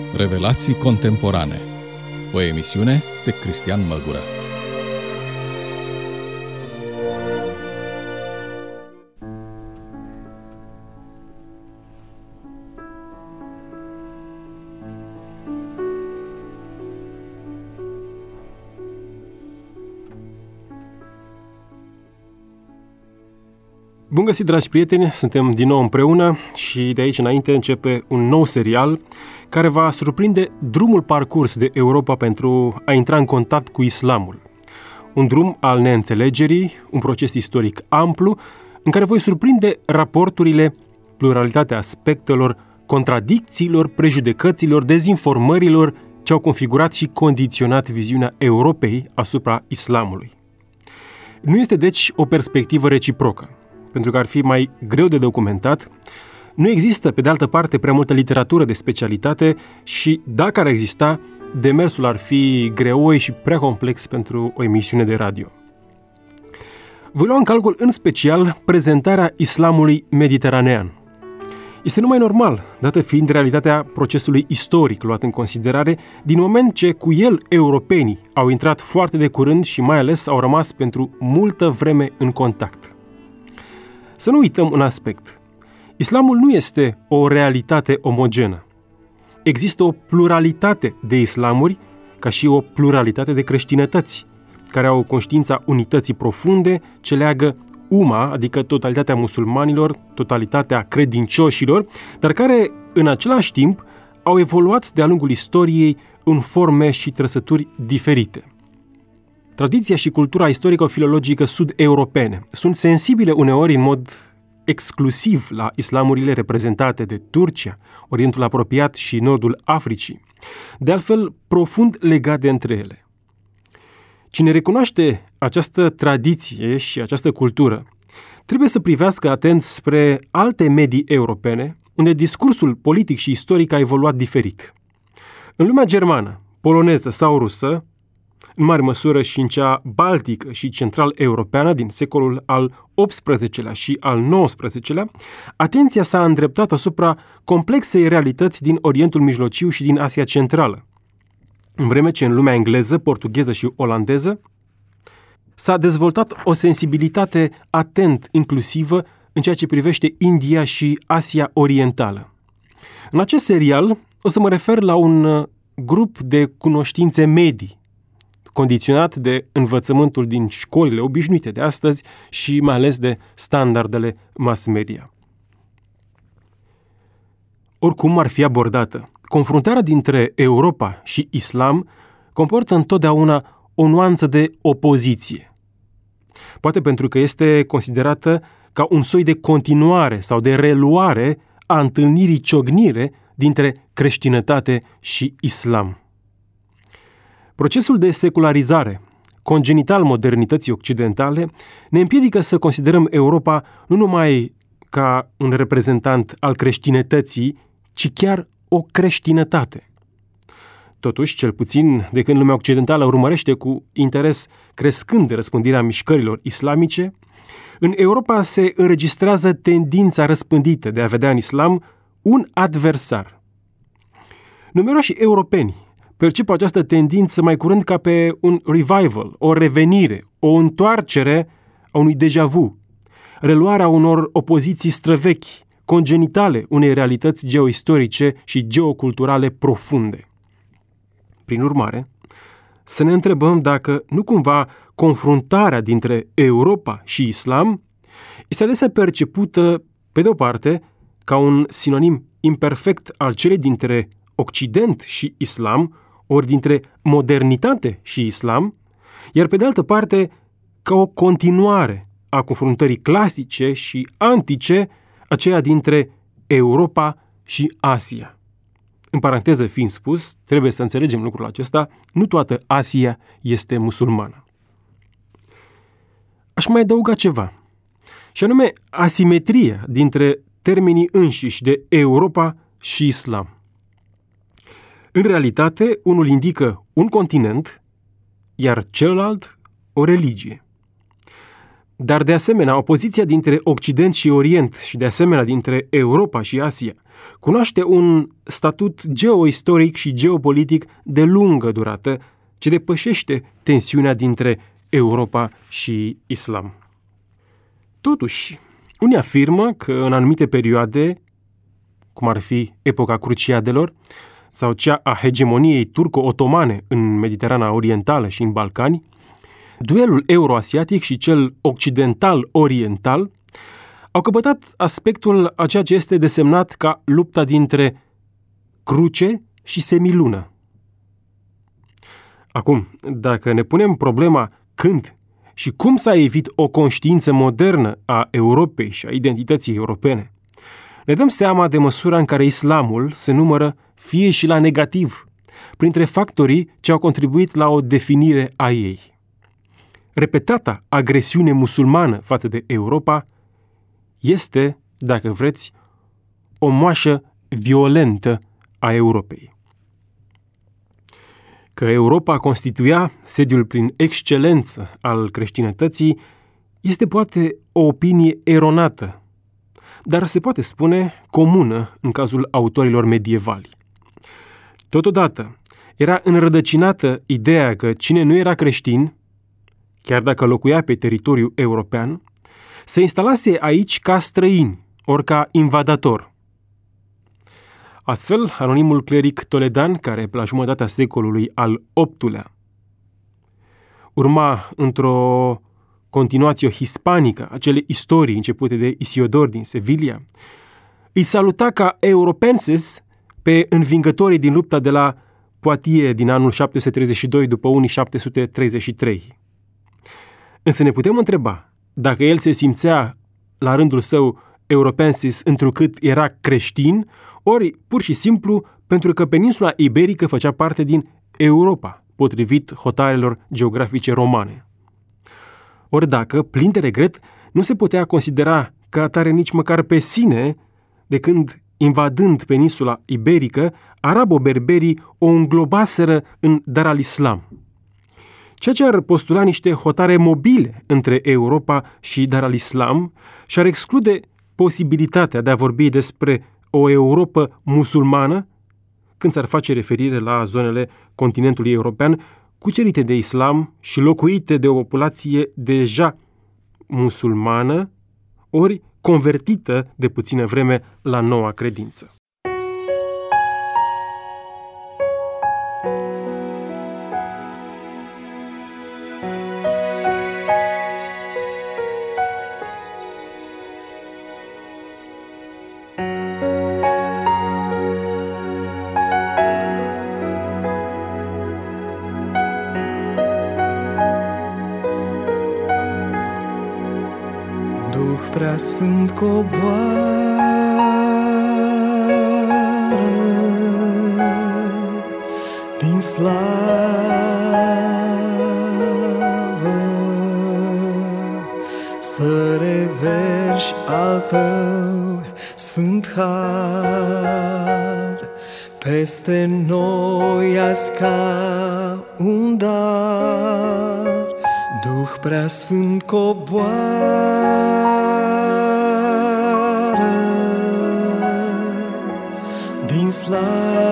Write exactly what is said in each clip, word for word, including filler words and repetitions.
Revelații contemporane. O emisiune de Cristian Măgură. Bun găsit, dragi prieteni! Suntem din nou împreună și de aici înainte începe un nou serial care va surprinde drumul parcurs de Europa pentru a intra în contact cu islamul. Un drum al neînțelegerii, un proces istoric amplu, în care voi surprinde raporturile, pluralitatea aspectelor, contradicțiilor, prejudecăților, dezinformărilor ce au configurat și condiționat viziunea Europei asupra islamului. Nu este deci o perspectivă reciprocă, pentru că ar fi mai greu de documentat. Nu există, pe de altă parte, prea multă literatură de specialitate și, dacă ar exista, demersul ar fi greoi și prea complex pentru o emisiune de radio. Voi lua în calcul, în special, prezentarea islamului mediteranean. Este numai normal, dată fiind realitatea procesului istoric luat în considerare, din moment ce cu el europenii au intrat foarte de curând și mai ales au rămas pentru multă vreme în contact. Să nu uităm un aspect. Islamul nu este o realitate omogenă. Există o pluralitate de islamuri, ca și o pluralitate de creștinătăți, care au conștiința unității profunde ce leagă umma, adică totalitatea musulmanilor, totalitatea credincioșilor, dar care, în același timp, au evoluat de-a lungul istoriei în forme și trăsături diferite. Tradiția și cultura istorico-filologică sud-europene sunt sensibile uneori în mod exclusiv la islamurile reprezentate de Turcia, Orientul Apropiat și Nordul Africii, de altfel profund legate între ele. Cine recunoaște această tradiție și această cultură trebuie să privească atent spre alte medii europene, unde discursul politic și istoric a evoluat diferit. În lumea germană, poloneză sau rusă, în mare măsură și în cea baltică și central-europeană din secolul al optsprezecelea și al nouăsprezecelea, atenția s-a îndreptat asupra complexei realități din Orientul Mijlociu și din Asia Centrală, în vreme ce în lumea engleză, portugheză și olandeză s-a dezvoltat o sensibilitate atent inclusivă în ceea ce privește India și Asia Orientală. În acest serial o să mă refer la un grup de cunoștințe medii, condiționat de învățământul din școlile obișnuite de astăzi și mai ales de standardele mass media. Oricum ar fi abordată, confruntarea dintre Europa și islam comportă întotdeauna o nuanță de opoziție. Poate pentru că este considerată ca un soi de continuare sau de reluare a întâlnirii ciognire dintre creștinătate și islam. Procesul de secularizare, congenital modernității occidentale, ne împiedică să considerăm Europa nu numai ca un reprezentant al creștinătății, ci chiar o creștinătate. Totuși, cel puțin de când lumea occidentală urmărește cu interes crescând răspândirea mișcărilor islamice, în Europa se înregistrează tendința răspândită de a vedea în islam un adversar. Numeroși europeni percep această tendință mai curând ca pe un revival, o revenire, o întoarcere a unui déjà vu, reluarea unor opoziții străvechi, congenitale unei realități geoistorice și geoculturale profunde. Prin urmare, să ne întrebăm dacă nu cumva confruntarea dintre Europa și islam este adesea percepută, pe de-o parte, ca un sinonim imperfect al celei dintre Occident și islam, ori dintre modernitate și islam, iar pe de altă parte ca o continuare a confruntării clasice și antice, aceea dintre Europa și Asia. În paranteză fiind spus, trebuie să înțelegem lucrul acesta, nu toată Asia este musulmană. Aș mai adăuga ceva, și anume asimetria dintre termenii înșiși de Europa și islam. În realitate, unul indică un continent, iar celălalt o religie. dar de asemenea opoziția dintre Occident și Orient și de asemenea dintre Europa și Asia cunoaște un statut geoistoric și geopolitic de lungă durată ce depășește tensiunea dintre Europa și Islam. Totuși, unii afirmă că în anumite perioade, cum ar fi epoca Cruciadelor sau cea a hegemoniei turco-otomane în Mediterana Orientală și în Balcani, duelul euroasiatic și cel occidental-oriental au căpătat aspectul a ceea ce este desemnat ca lupta dintre cruce și semilună. Acum, dacă ne punem problema când și cum s-a evit o conștiință modernă a Europei și a identității europene, ne dăm seama de măsura în care islamul se numără fie și la negativ, printre factorii ce au contribuit la o definire a ei. Repetata agresiune musulmană față de Europa este, dacă vreți, o moașă violentă a Europei. Că Europa constituia sediul prin excelență al creștinătății este poate o opinie eronată, dar se poate spune comună în cazul autorilor medievali. Totodată, era înrădăcinată ideea că cine nu era creștin, chiar dacă locuia pe teritoriul european, se instalase aici ca străin, ori ca invadator. Astfel, anonimul cleric toledan, care la jumătatea secolului al optulea urma într-o continuație hispanică acele istorii începute de Isiodor din Sevilla, îi saluta ca europenses pe învingătorii din lupta de la Poitiers din anul șapte sute treizeci și doi după unii șapte sute treizeci și trei. Însă ne putem întreba dacă el se simțea la rândul său europensis întrucât era creștin, ori pur și simplu pentru că peninsula iberică făcea parte din Europa, potrivit hotarelor geografice romane. Ori dacă, plin de regret, nu se putea considera ca atare nici măcar pe sine, de când, invadând peninsula iberică, arabo-berberii o înglobaseră în Dar al-Islam, ceea ce ar postula niște hotare mobile între Europa și Dar al-Islam și ar exclude posibilitatea de a vorbi despre o Europă musulmană când s-ar face referire la zonele continentului european cucerite de islam și locuite de o populație deja musulmană, ori convertită de puțină vreme la noua credință. Duh preasfânt coboară din slavă, să reverși al tău sfânt har peste noi azi ca un dar. Duh preasfânt coboară din slavă,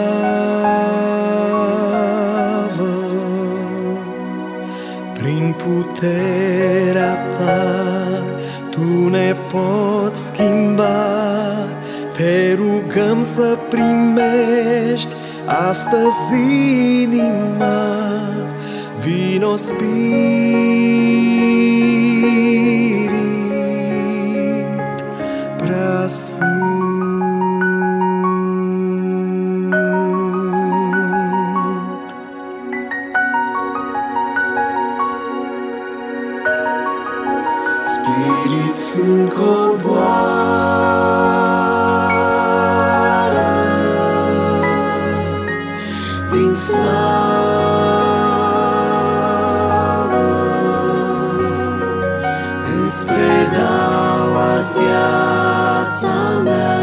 prin puterea ta tu ne poți schimba. Te rugăm să primești astăzi inima. Vino Spirit preasfânt. Spirit Sfânt coboară din slavă, îți predau azi viața mea.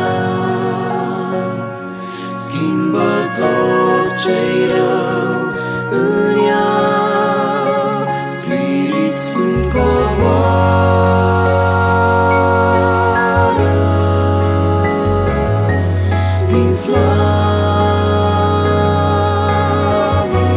slavă.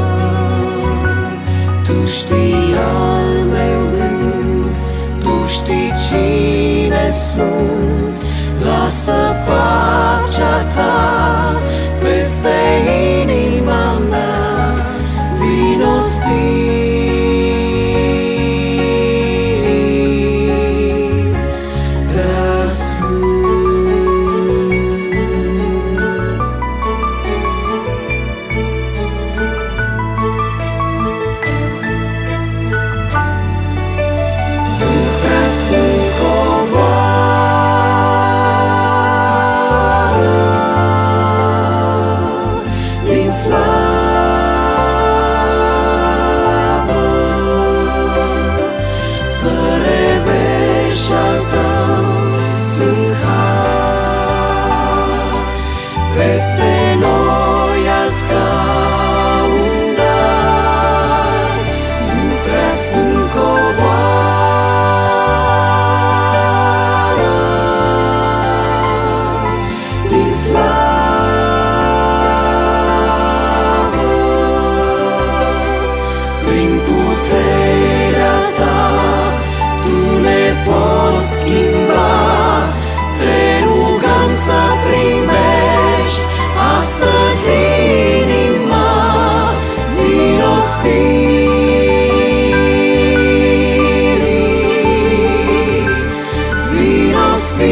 Tu știi al meu gând, Tu știi cine sunt. Lasă pacea Ta peste inima mea, vino Spirit preasfânt. Duh preasfânt coboară din slavă, să reveși al Tău sfânt har peste noi azi ca un dar. Duh preasfânt coboară din slavă, prin puterea Ta Tu ne poți schimba. Te rugăm să primești astăzi inima, vino Spirit, vino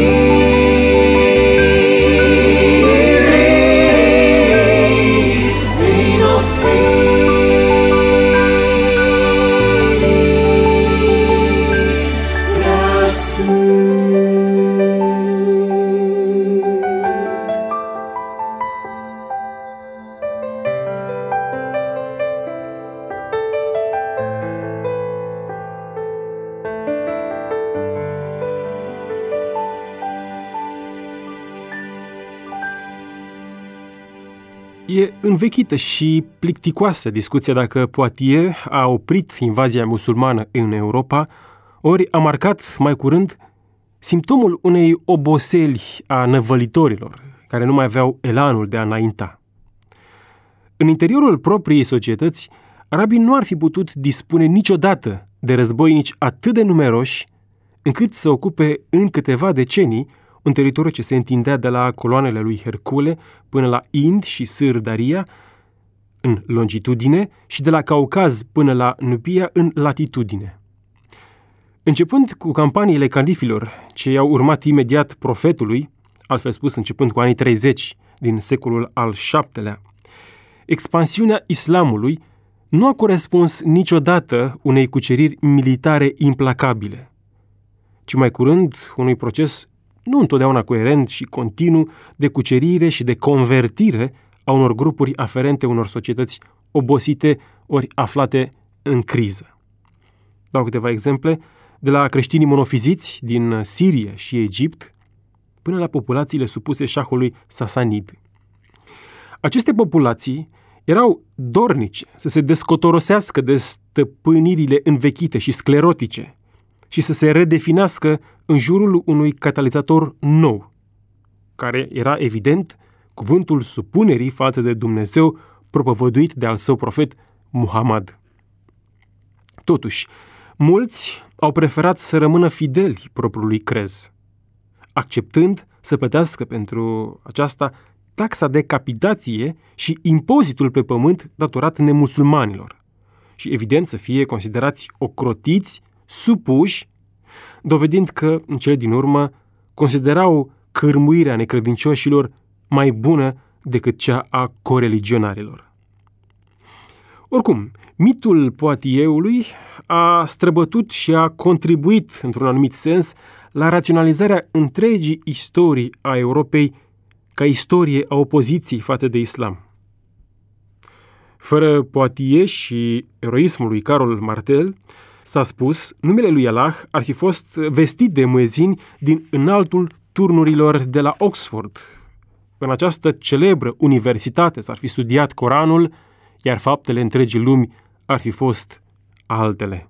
Spirit, vino Spirit preasfânt. E învechită și plicticoasă discuția dacă Poitiers a oprit invazia musulmană în Europa, ori a marcat mai curând simptomul unei oboseli a năvălitorilor, care nu mai aveau elanul de a înainta. În interiorul propriei societăți, arabii nu ar fi putut dispune niciodată de războinici atât de numeroși încât să ocupe în câteva decenii un teritoriu ce se întindea de la coloanele lui Hercule până la Ind și Sârdaria în longitudine și de la Caucaz până la Nubia în latitudine. Începând cu campaniile califilor ce i-au urmat imediat profetului, altfel spus începând cu anii treizeci din secolul al șaptelea, expansiunea islamului nu a corespuns niciodată unei cuceriri militare implacabile, ci mai curând unui proces nu întotdeauna coerent și continuu de cucerire și de convertire a unor grupuri aferente unor societăți obosite ori aflate în criză. Dau câteva exemple, de la creștinii monofiziți din Sirie și Egipt până la populațiile supuse șahului Sasanid. Aceste populații erau dornice să se descotorosească de stăpânirile învechite și sclerotice și să se redefinească în jurul unui catalizator nou, care era evident cuvântul supunerii față de Dumnezeu propovăduit de al său profet Muhammad. Totuși, mulți au preferat să rămână fideli propriului crez, acceptând să plătească pentru aceasta taxa de capitație și impozitul pe pământ datorat nemusulmanilor și, evident, să fie considerați ocrotiți, supuși, dovedind că, în cele din urmă, considerau cârmuirea necredincioșilor mai bună decât cea a coreligionarilor. Oricum, mitul Poitiersului a străbătut și a contribuit, într-un anumit sens, la raționalizarea întregii istorii a Europei ca istorie a opoziției față de islam. Fără Poitiers și eroismul lui Carol Martel, s-a spus, numele lui Allah ar fi fost vestit de muezini din înaltul turnurilor de la Oxford. În această celebră universitate s-ar fi studiat Coranul, iar faptele întregii lumi ar fi fost altele.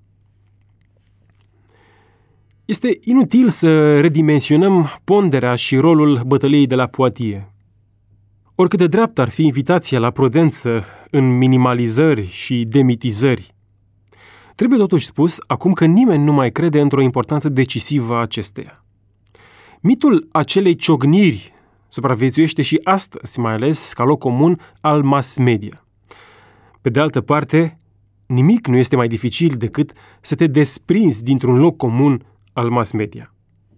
Este inutil să redimensionăm ponderea și rolul bătăliei de la Poitiers. Oricât de dreaptă ar fi invitația la prudență în minimalizări și demitizări, trebuie totuși spus acum că nimeni nu mai crede într-o importanță decisivă a acesteia. Mitul acelei ciocniri supraviețuiește și astăzi, mai ales ca loc comun al mass media. Pe de altă parte, nimic nu este mai dificil decât să te desprinzi dintr-un loc comun al mass media.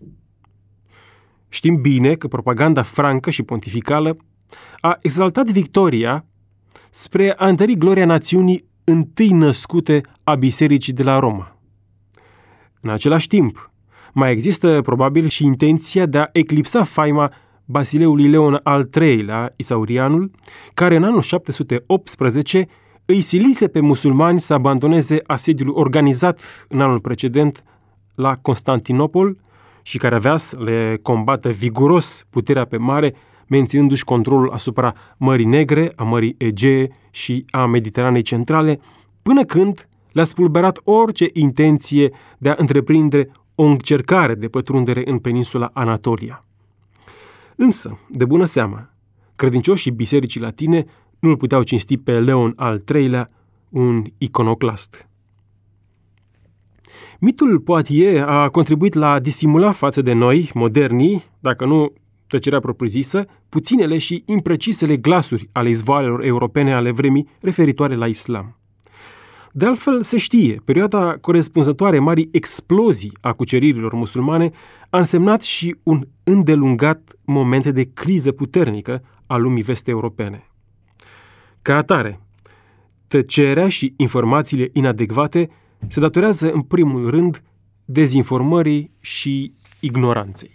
Știm bine că propaganda francă și pontificală a exaltat victoria spre a întări gloria națiunii întâi născute a bisericii de la Roma. În același timp, mai există probabil și intenția de a eclipsa faima Basileului Leon al treilea, Isaurianul, care în anul șapte sute optsprezece îi silise pe musulmani să abandoneze asediul organizat în anul precedent la Constantinopol și care avea să le combată viguros puterea pe mare, menținându-și controlul asupra Mării Negre, a Mării Egee și a Mediteranei Centrale, până când le-a spulberat orice intenție de a întreprinde o încercare de pătrundere în peninsula Anatolia. Însă, de bună seamă, credincioșii bisericii latine nu îl puteau cinsti pe Leon al treilea, un iconoclast. Mitul Poitiers a contribuit la a disimula față de noi, modernii, dacă nu tăcerea propriu-zisă, puținele și imprecisele glasuri ale izvoarelor europene ale vremii referitoare la islam. De altfel, se știe, perioada corespunzătoare marii explozii a cuceririlor musulmane a însemnat și un îndelungat moment de criză puternică a lumii vest-europene. Ca atare, tăcerea și informațiile inadecvate se datorează în primul rând dezinformării și ignoranței.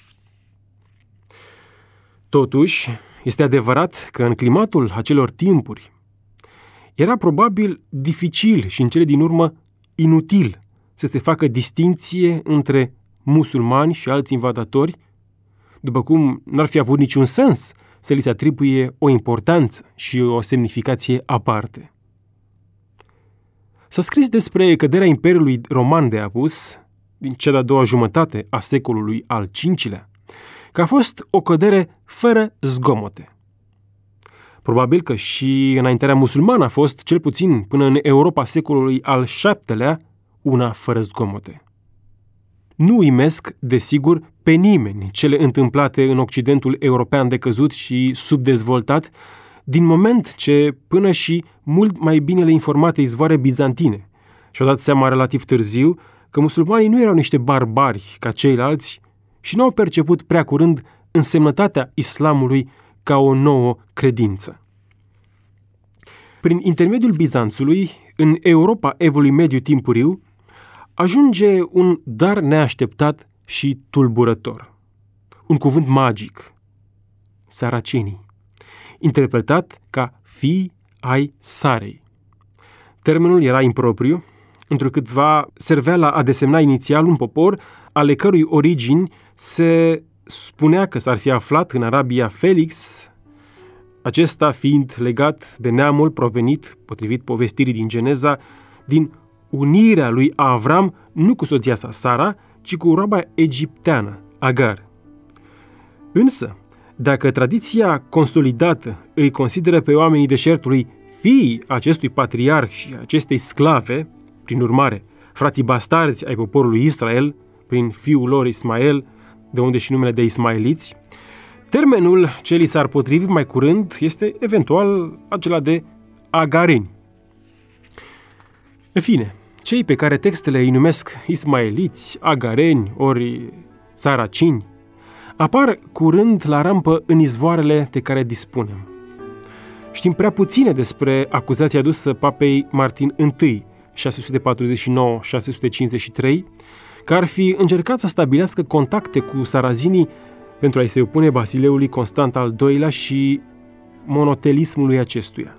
Totuși, este adevărat că în climatul acelor timpuri era probabil dificil și în cele din urmă inutil să se facă distinție între musulmani și alți invadatori, după cum n-ar fi avut niciun sens să li se atribuie o importanță și o semnificație aparte. S-a scris despre căderea Imperiului Roman de Apus, din cea de-a doua jumătate a secolului al cincilea, că a fost o cădere fără zgomote. Probabil că și înaintarea musulmană a fost, cel puțin până în Europa secolului al șaptelea, una fără zgomote. Nu uimesc, desigur, pe nimeni cele întâmplate în Occidentul european decăzut și subdezvoltat, din moment ce până și mult mai binele informate izvoare bizantine și-au dat seama relativ târziu că musulmanii nu erau niște barbari ca ceilalți și nu au perceput prea curând însemnătatea islamului ca o nouă credință. Prin intermediul Bizanțului, în Europa evului mediu timpuriu, ajunge un dar neașteptat și tulburător. Un cuvânt magic, saracenii, interpretat ca fii ai Sarei. Termenul era impropriu, întrucâtva servea la a desemna inițial un popor ale cărui origini se spunea că s-ar fi aflat în Arabia Felix, acesta fiind legat de neamul provenit, potrivit povestirii din Geneza, din unirea lui Avram nu cu soția sa Sara, ci cu roaba egipteană, Agar. Însă, dacă tradiția consolidată îi consideră pe oamenii deșertului fiii acestui patriarh și acestei sclave, prin urmare, frații bastarzi ai poporului Israel, prin fiul lor Ismael, de unde și numele de ismaeliți, termenul ce li s-ar potrivi mai curând este eventual acela de agareni. În fine, cei pe care textele îi numesc ismaeliți, agareni ori saracini, apar curând la rampă în izvoarele de care dispunem. Știm prea puține despre acuzația adusă papei Martin I, șase sute patruzeci și nouă - șase sute cincizeci și trei, că ar fi încercat să stabilească contacte cu sarazinii pentru a-i se opune Basileului Constant al doilea și monotelismului acestuia.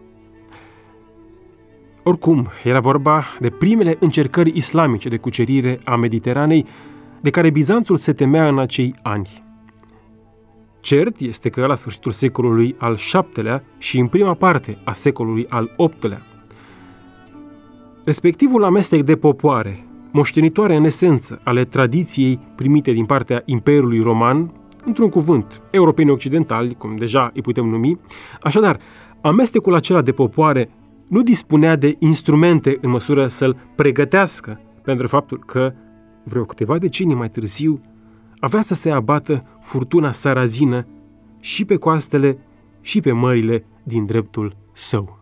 Oricum, era vorba de primele încercări islamice de cucerire a Mediteranei, de care Bizanțul se temea în acei ani. Cert este că la sfârșitul secolului al șaptelea și în prima parte a secolului al optelea, respectivul amestec de popoare, moștenitoare în esență ale tradiției primite din partea Imperiului Roman, într-un cuvânt, europenii occidentali, cum deja îi putem numi. Așadar, amestecul acela de popoare nu dispunea de instrumente în măsură să-l pregătească pentru faptul că, vreo câteva decenii mai târziu, avea să se abată furtuna sarazină și pe coastele și pe mările din dreptul său.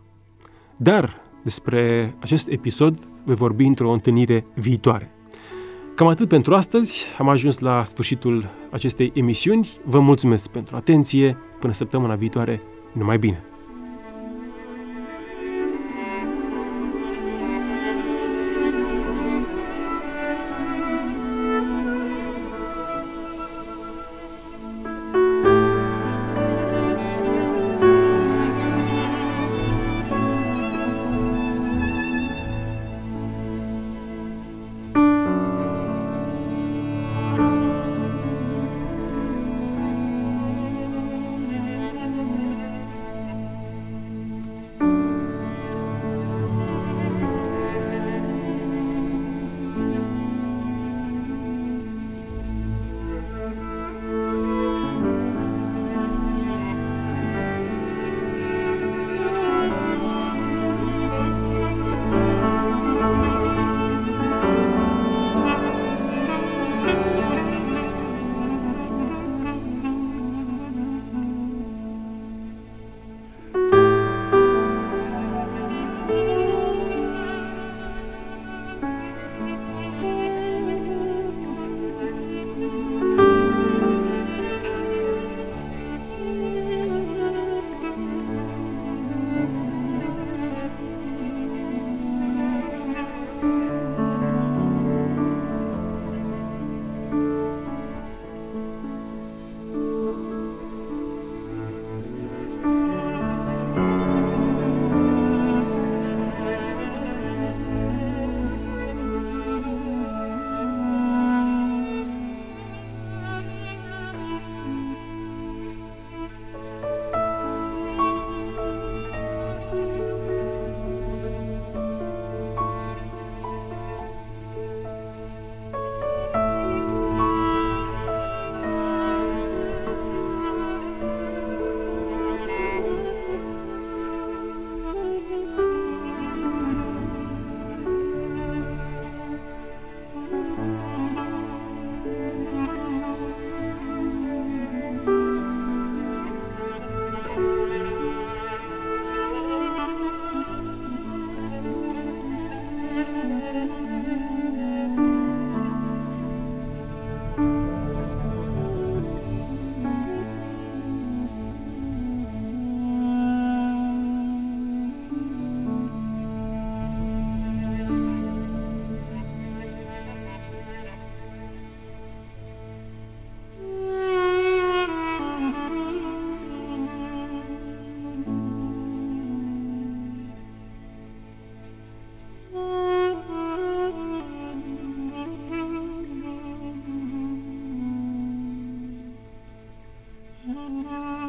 Dar despre acest episod voi vorbi într-o întâlnire viitoare. Cam atât pentru astăzi, am ajuns la sfârșitul acestei emisiuni. Vă mulțumesc pentru atenție, până săptămâna viitoare, numai bine! Thank you.